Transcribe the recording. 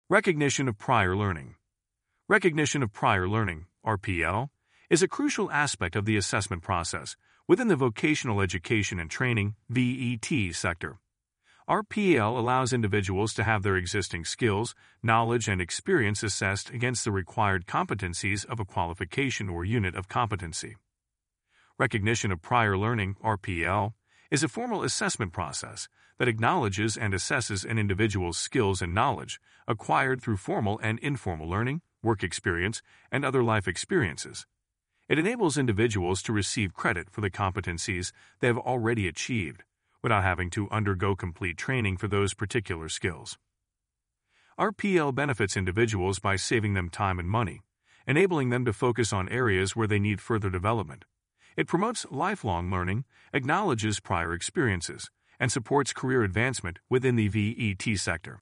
Recognition of prior learning. Recognition of prior learning, RPL, is a crucial aspect of the assessment process within the vocational education and training (VET) sector. RPL allows individuals to have their existing skills, knowledge, and experience assessed against the required competencies of a qualification or unit of competency. Recognition of prior learning, RPL, is a formal assessment process that acknowledges and assesses an individual's skills and knowledge acquired through formal and informal learning, work experience, and other life experiences. It enables individuals to receive credit for the competencies they have already achieved, without having to undergo complete training for those particular skills. RPL benefits individuals by saving them time and money, enabling them to focus on areas where they need further development. It promotes lifelong learning, acknowledges prior experiences, and supports career advancement within the VET sector.